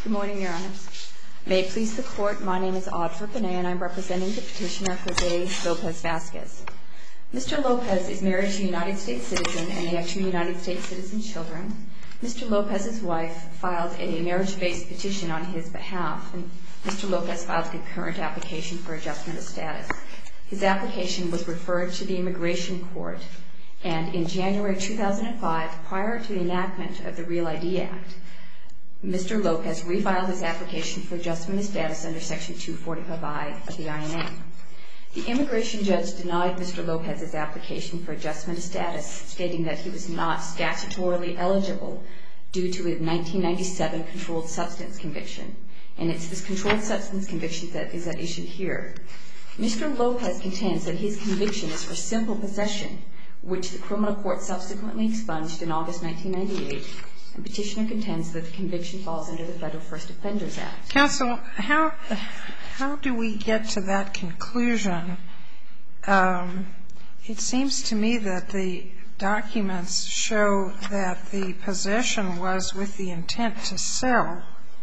Good morning, Your Honors. May it please the Court, my name is Audra Benet and I'm representing the petitioner Jose Lopez-Vazquez. Mr. Lopez is married to a United States citizen and they have 2 United States citizen children. Mr. Lopez's wife filed a marriage-based petition on his behalf, and Mr. Lopez filed a concurrent application for adjustment of status. His application was referred to the Immigration Court, and in January 2005, prior to the enactment of the Real ID Act, Mr. Lopez refiled his application for adjustment of status under Section 245I of the INA. The immigration judge denied Mr. Lopez's application for adjustment of status, stating that he was not statutorily eligible due to a 1997 controlled substance conviction. And it's this controlled substance conviction that is at issue here. Mr. Lopez contends that his conviction is for simple possession, which the criminal court subsequently expunged in August 1998, and petitioner contends that the conviction falls under the Federal First Offenders Act. Counsel, how do we get to that conclusion? It seems to me that the documents show that the possession was with the intent to sell.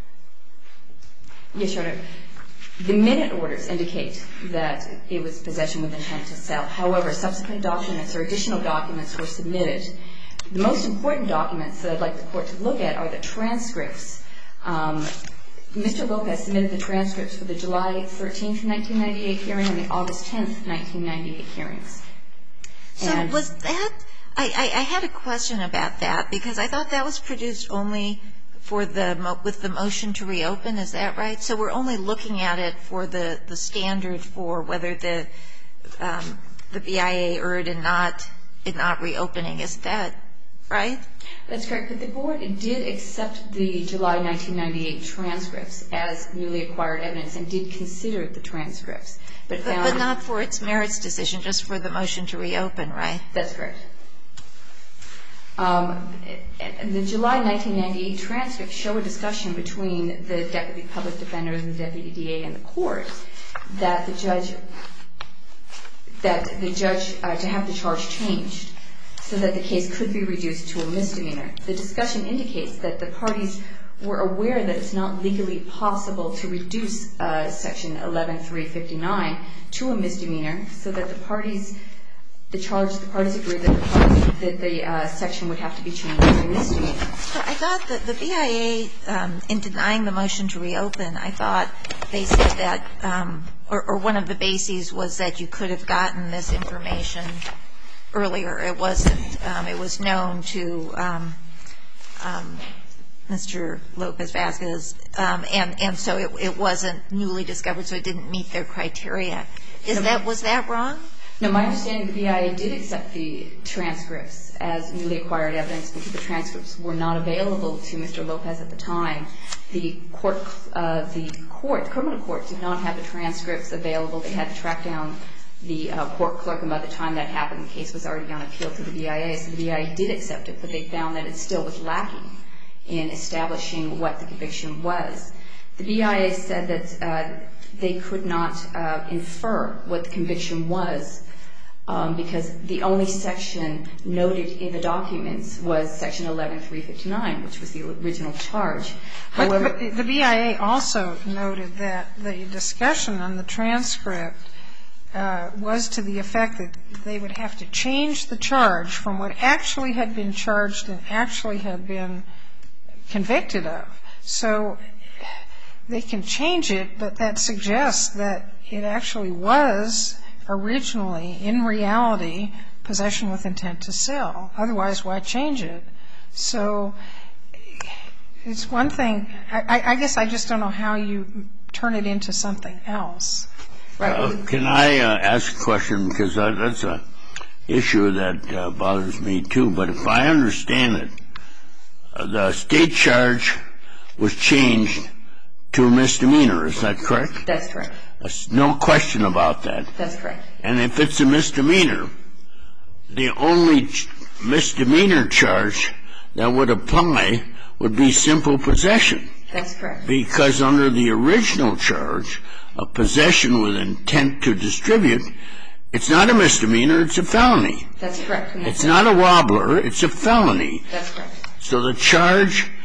Yes, Your Honor. The minute orders indicate that it was possession with intent to sell. However, subsequent documents or additional documents were submitted. The most important documents that I'd like the Court to look at are the transcripts. Mr. Lopez submitted the transcripts for the July 13, 1998 hearing and the August 10, 1998 hearings. So was that – I had a question about that because I thought that was produced only for with the motion to reopen. Is that right? So we're only looking at it for the standard for whether the BIA erred in not reopening. Is that right? That's correct. But the Board did accept the July 1998 transcripts as newly acquired evidence and did consider the transcripts. But not for its merits decision, just for the motion to reopen, right? That's correct. The July 1998 transcripts show a discussion between the Deputy Public Defender and the Deputy DA and the Court that the judge to have the charge changed so that the case could be reduced to a misdemeanor. The discussion indicates that the parties were aware that it's not legally possible to reduce Section 11359 to a misdemeanor, so that the parties agreed that the section would have to be changed to a misdemeanor. So I thought that the BIA, in denying the motion to reopen, I thought they said that, or one of the bases was that you could have gotten this information earlier. It wasn't. It was known to Mr. Lopez-Vazquez, and so it wasn't newly discovered, so it didn't meet their criteria. Was that wrong? No, my understanding, the BIA did accept the transcripts as newly acquired evidence because the transcripts were not available to Mr. Lopez at the time. The criminal court did not have the transcripts available. They had to track down the court clerk, and by the time that happened, the case was already on appeal to the BIA. So the BIA did accept it, but they found that it still was lacking in establishing what the conviction was. The BIA said that they could not infer what the conviction was because the only section noted in the documents was Section 11359, which was the original charge. However, the BIA also noted that the discussion on the transcript was to the effect that they would have to change the charge from what actually had been charged and actually had been convicted of. So they can change it, but that suggests that it actually was originally, in reality, possession with intent to sell. Otherwise, why change it? So it's one thing. I guess I just don't know how you turn it into something else. Can I ask a question? Because that's an issue that bothers me, too. But if I understand it, the state charge was changed to a misdemeanor. Is that correct? That's correct. There's no question about that. That's correct. And if it's a misdemeanor, the only misdemeanor charge that would apply would be simple possession. That's correct. Because under the original charge of possession with intent to distribute, it's not a misdemeanor, it's a felony. That's correct. It's not a wobbler, it's a felony. That's correct. So the charge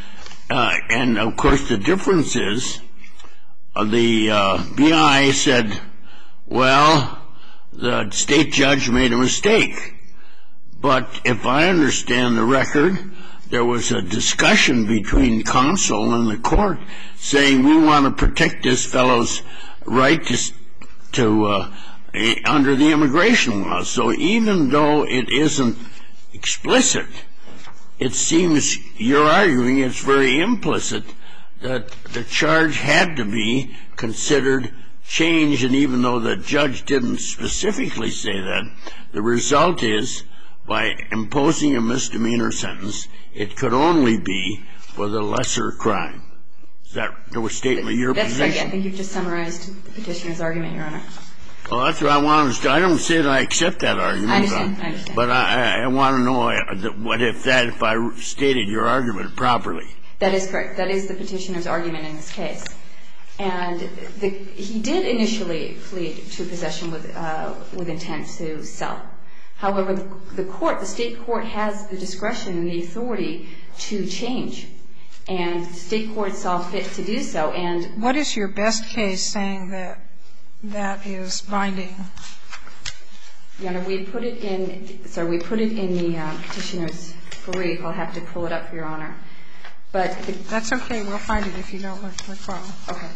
And, of course, the difference is the BIA said, well, the state judge made a mistake. But if I understand the record, there was a discussion between counsel and the court saying we want to protect this fellow's right to under the immigration law. So even though it isn't explicit, it seems you're arguing it's very implicit that the charge had to be considered changed, and even though the judge didn't specifically say that, the result is by imposing a misdemeanor sentence, it could only be for the lesser crime. Is that the statement of your position? That's right. I think you've just summarized the petitioner's argument, Your Honor. Well, that's what I want to say. I don't say that I accept that argument. I understand. But I want to know what if I stated your argument properly. That is correct. That is the petitioner's argument in this case. And he did initially plead to possession with intent to sell. However, the state court has the discretion and the authority to change. And the state court saw fit to do so. And what is your best case saying that that is binding? Your Honor, we put it in the petitioner's brief. I'll have to pull it up for Your Honor. But that's okay. We'll find it if you don't recall. Okay.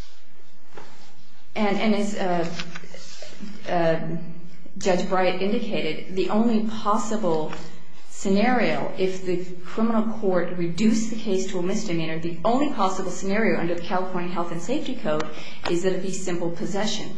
And as Judge Bright indicated, the only possible scenario, if the criminal court reduced the case to a misdemeanor, the only possible scenario under the California Health and Safety Code is that it be simple possession.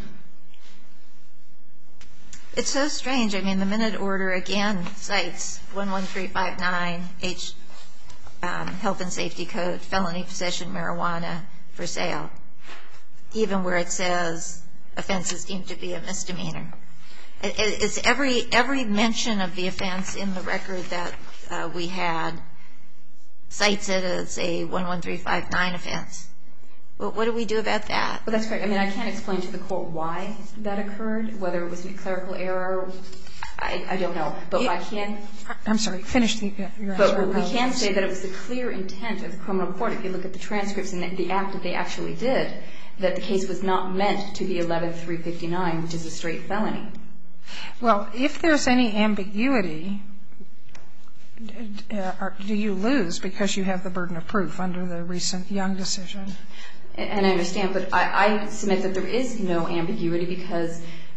It's so strange. I mean, the minute order again cites 11359 Health and Safety Code, felony possession marijuana for sale, even where it says offense is deemed to be a misdemeanor. It's every mention of the offense in the record that we had cites it as a 11359 offense. What do we do about that? Well, that's correct. I mean, I can't explain to the court why that occurred, whether it was a clerical error. I don't know. But I can. I'm sorry. Finish your answer. But we can say that it was the clear intent of the criminal court, if you look at the transcripts and the act that they actually did, that the case was not meant to be 11359, which is a straight felony. Well, if there's any ambiguity, do you lose because you have the burden of proof under the recent Young decision? And I understand, but I submit that there is no ambiguity because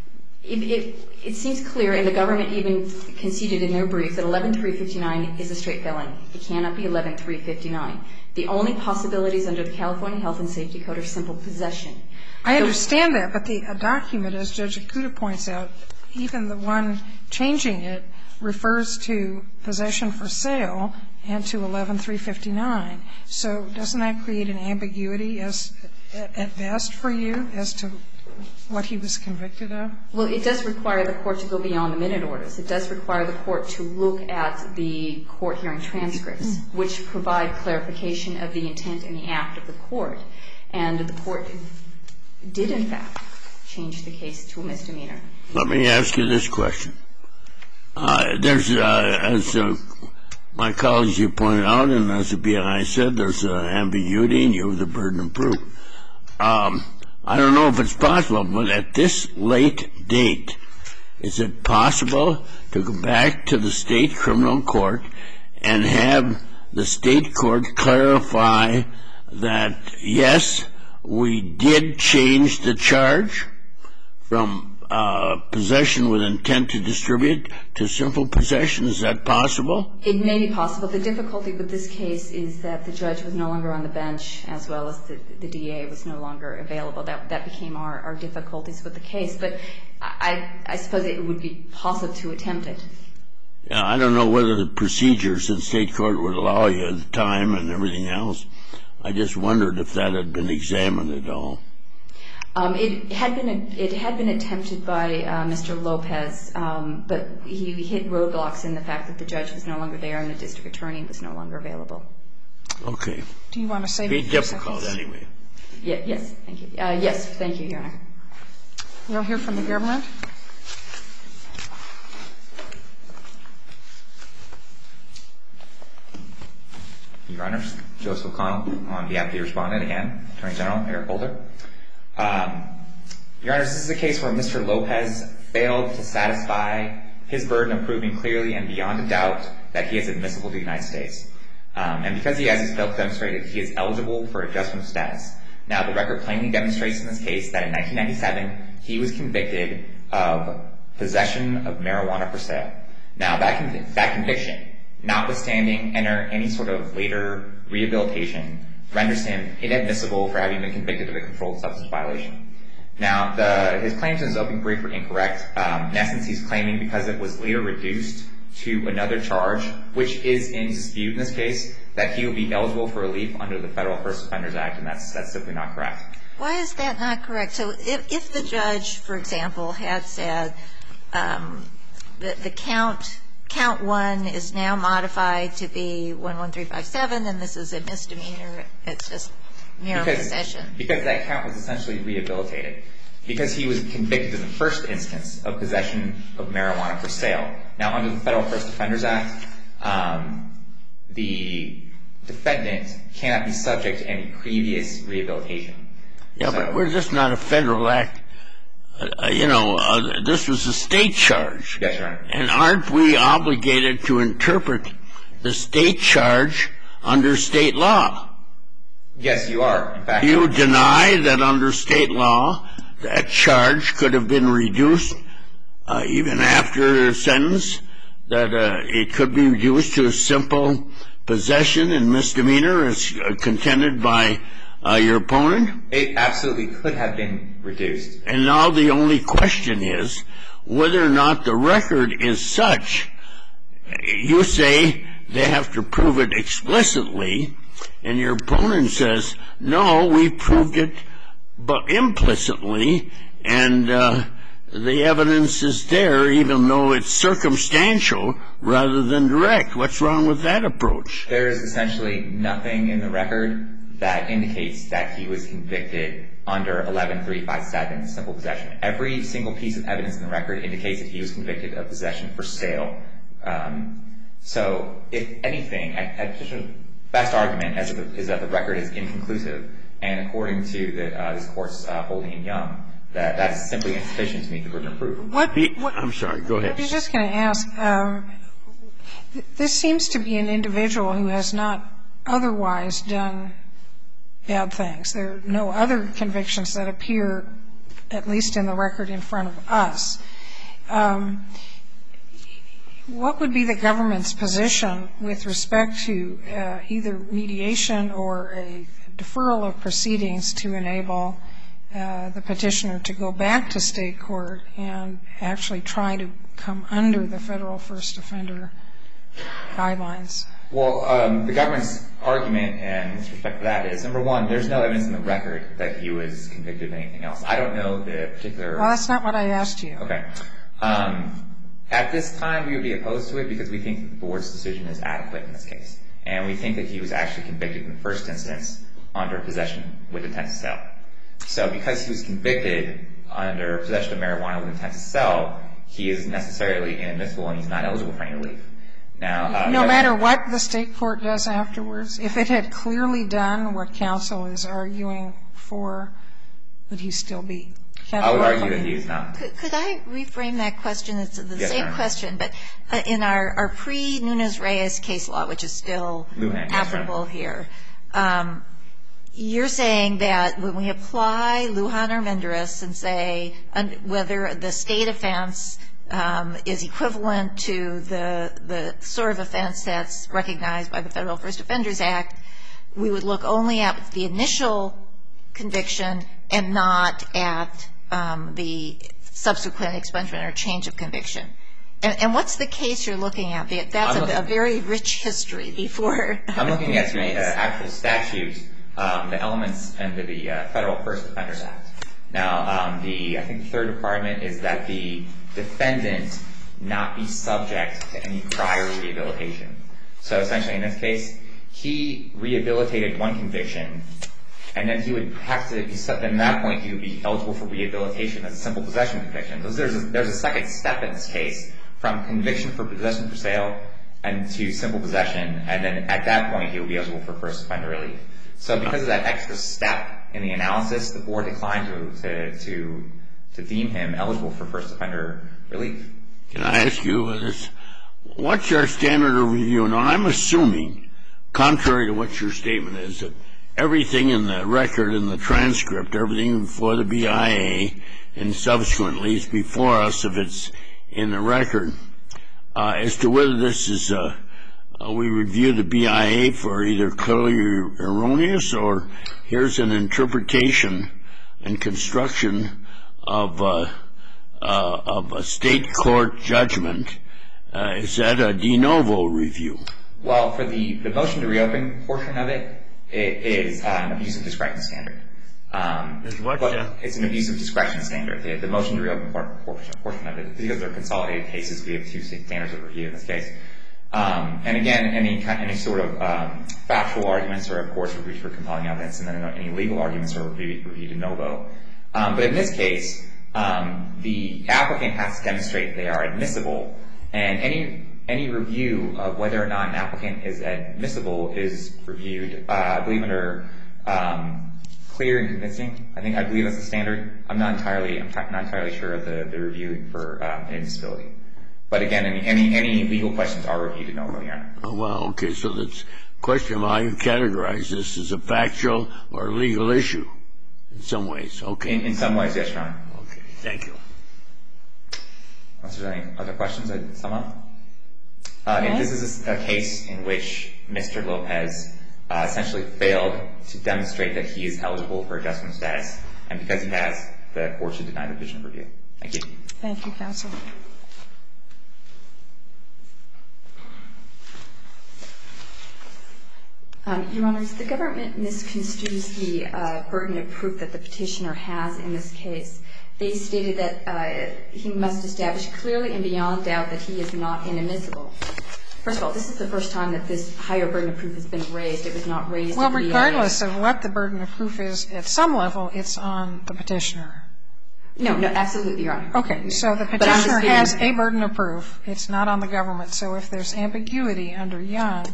it seems clear, and the government even conceded in their brief, that 11359 is a straight felony. It cannot be 11359. The only possibilities under the California Health and Safety Code are simple possession. I understand that, but the document, as Judge Ikuda points out, even the one changing it refers to possession for sale and to 11359. So doesn't that create an ambiguity at best for you as to what he was convicted of? Well, it does require the court to go beyond the minute orders. It does require the court to look at the court hearing transcripts, which provide clarification of the intent and the act of the court. And the court did, in fact, change the case to a misdemeanor. Let me ask you this question. There's, as my colleagues have pointed out, and as the BIA said, there's an ambiguity and you have the burden of proof. I don't know if it's possible, but at this late date, is it possible to go back to the state criminal court and have the state court clarify that, yes, we did change the charge from possession with intent to distribute to simple possession? Is that possible? It may be possible. The difficulty with this case is that the judge was no longer on the bench, as well as the DA was no longer available. That became our difficulties with the case. But I suppose it would be possible to attempt it. Yeah, I don't know whether the procedures in state court would allow you the time and everything else. I just wondered if that had been examined at all. It had been attempted by Mr. Lopez, but he hit roadblocks in the fact that the judge was no longer there and the district attorney was no longer available. Okay. Do you want to say a few seconds? It'd be difficult anyway. Yes, thank you. Yes, thank you, Your Honor. We'll hear from the government. Your Honors, Joseph O'Connell on behalf of the respondent, again, Attorney General Eric Holder. Your Honors, this is a case where Mr. Lopez failed to satisfy his burden of proving clearly and beyond a doubt that he is admissible to the United States. And because he has, he's failed to demonstrate that he is eligible for adjustment of status. Now, the record plainly demonstrates in this case that in 1997, he was convicted of possession of marijuana for sale. Now, that conviction, notwithstanding any sort of later rehabilitation, renders him inadmissible for having been convicted of a controlled substance violation. Now, his claims in his opening brief are incorrect. In essence, he's claiming because it was later reduced to another charge, which is in dispute in this case, that he will be eligible for relief under the Federal First Offenders Act, and that's simply not correct. Why is that not correct? So if the judge, for example, had said the count one is now modified to be 11357, and this is a misdemeanor, it's just mere possession. Because that count was essentially rehabilitated. Because he was convicted in the first instance of possession of marijuana for sale. Now, under the Federal First Offenders Act, the defendant cannot be subject to any previous rehabilitation. Yeah, but we're just not a federal act. This was a state charge. Yes, Your Honor. And aren't we obligated to interpret the state charge under state law? Yes, you are. In fact, you deny that under state law that charge could have been reduced even after a sentence, that it could be reduced to a simple possession and misdemeanor as contended by your opponent? It absolutely could have been reduced. And now the only question is whether or not the record is such. You say they have to prove it explicitly, and your opponent says, no, we proved it but implicitly, and the evidence is there even though it's circumstantial rather than direct. What's wrong with that approach? There is essentially nothing in the record that indicates that he was convicted under 11357, simple possession. Every single piece of evidence in the record indicates that he was convicted of possession for sale. So, if anything, Petitioner's best argument is that the record is inconclusive, and according to this Court's holding in Young, that is simply insufficient to meet the burden of proof. I'm sorry, go ahead. I was just going to ask, this seems to be an individual who has not otherwise done bad things. There are no other convictions that appear, at least in the record in front of us. What would be the government's position with respect to either mediation or a deferral of proceedings to enable the petitioner to go back to state court and actually try to come under the federal first offender guidelines? Well, the government's argument, and with respect to that, is, number one, there's no evidence in the record that he was convicted of anything else. I don't know the particular... Well, that's not what I asked you. Okay. At this time, we would be opposed to it because we think that the board's decision is adequate in this case. And we think that he was actually convicted in the first instance under possession with intent to sell. So because he was convicted under possession of marijuana with intent to sell, he is necessarily inadmissible and he's not eligible for any relief. Now, no matter what the state court does afterwards, if it had clearly done what counsel is arguing for, would he still be? I would argue that he is not. Could I reframe that question? It's the Yes, same ma'am. question, but in our pre-Nunes-Reyes case law, which is still Lujan, yes, applicable here, you're saying that when we apply Lujan or Menderes and say whether the state offense is equivalent to the sort of offense that's recognized by the Federal First Offenders Act, we would look only at the initial conviction and not at the subsequent expungement or change of conviction. And what's the case you're looking at? That's a very rich history before. I'm looking at the actual statute, the elements under the Federal First Offenders Act. Now, I think the third requirement is that the defendant not be subject to any prior rehabilitation. So essentially in this case, he rehabilitated one conviction, and then he would have to be, then at that point he would be eligible for rehabilitation as a simple possession conviction. There's a second step in this case from conviction for possession for sale and to simple possession, and then at that point he would be eligible for first offender relief. So because of that extra step in the analysis, the board declined to deem him eligible for first offender relief. Can I ask you this? What's your standard of review? Now, I'm assuming, contrary to what your statement is, that everything in the record, in the transcript, everything before the BIA and subsequently is before us, if it's in the record, as to whether this is, we review the BIA for either clearly erroneous or here's an interpretation and construction of a state court judgment. Is that a de novo review? Well, for the motion to reopen portion of it, it is an abuse of discretion standard. It's an abuse of discretion standard. The motion to reopen portion of it, because they're consolidated cases, we have two standards of review in this case. And again, any sort of factual arguments are, of course, reviewed for compelling evidence, and then any legal arguments are reviewed de novo. But in this case, the applicant has to demonstrate they are admissible, and any review of whether or not an applicant is admissible is reviewed, I believe, under clear and convincing. I believe that's the standard. I'm not entirely sure of the review for admissibility. But again, any legal questions are reviewed de novo, Your Honor. Oh, well, okay. So the question of how you categorize this is a factual or legal issue in some ways. Okay. In some ways, yes, Your Honor. Okay. Thank you. Unless there's any other questions, I'd sum up. This is a case in which Mr. Lopez essentially failed to demonstrate that he is eligible for adjustment status, and because he has, the court should deny the petition of review. Thank you. Thank you, counsel. Your Honors, the government misconstrues the burden of proof that the petitioner has in this case. They stated that he must establish clearly and beyond doubt that he is not inadmissible. First of all, this is the first time that this higher burden of proof has been raised. It was not raised at the BIA. Well, regardless of what the burden of proof is, at some level, it's on the petitioner. No, absolutely, Your Honor. Okay, so the petitioner has a burden of proof. It's not on the government. So if there's ambiguity under Young,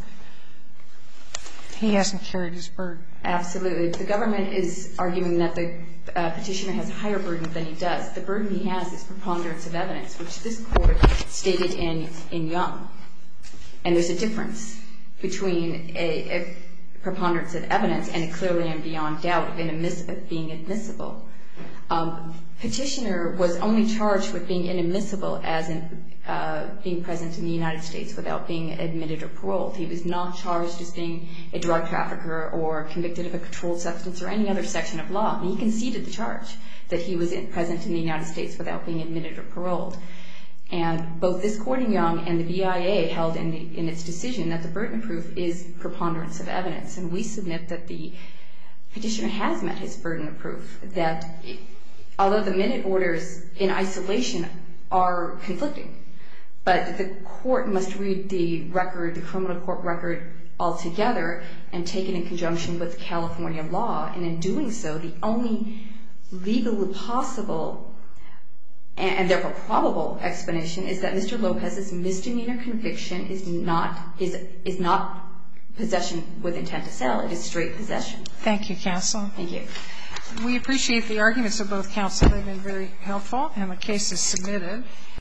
he hasn't carried his burden. Absolutely. The government is arguing that the petitioner has a higher burden than he does. The burden he has is preponderance of evidence, which this Court stated in Young. And there's a difference between a preponderance of evidence and a clearly and beyond doubt of being admissible. Petitioner was only charged with being inadmissible as in being present in the United States without being admitted or paroled. He was not charged as being a drug trafficker or convicted of a controlled substance or any other section of law. And he conceded the charge that he was present in the United States without being admitted or paroled. And both this Court in Young and the BIA held in its decision that the burden of proof is preponderance of evidence. And we submit that the petitioner has met his burden of proof, that although the minute orders in isolation are conflicting, but the court must read the record, the criminal court record, altogether and take it in conjunction with California law. And in doing so, the only legally possible and therefore probable explanation is that Mr. Lopez's misdemeanor conviction is not possession with intent to sell. It is straight possession. Thank you, counsel. Thank you. We appreciate the arguments of both counsel. They've been very helpful, and the case is submitted.